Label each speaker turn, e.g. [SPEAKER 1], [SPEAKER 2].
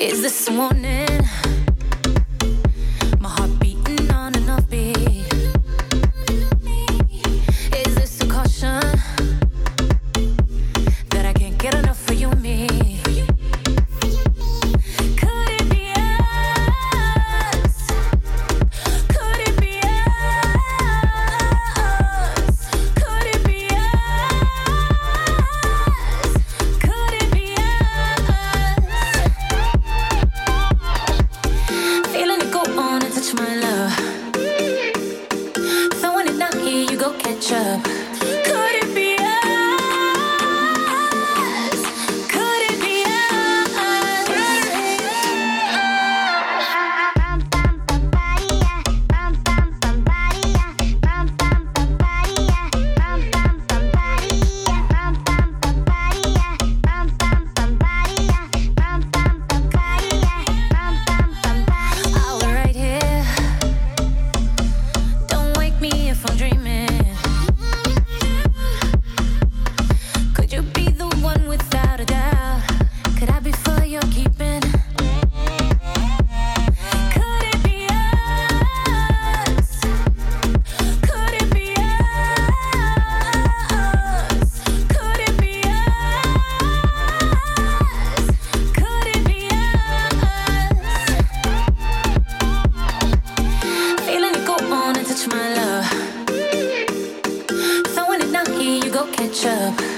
[SPEAKER 1] Is this morning? My heart beating on and off beat. Is this a caution that I can't get enough for you and me? Could it be us? Could it be us? Could it be us? Could it be us? Feeling it go on and touch my love. Throwing it down here, you go catch up. Could it be us? Could it be us? I'll be right here. Don't wake me if I'm dreaming. Could you be the one without a doubt? Could I be for your keeping? Could it be us? Could it be us? Could it be us? Could it be us? Feeling it go on and touch my love. Throwing it down here, you go catch up.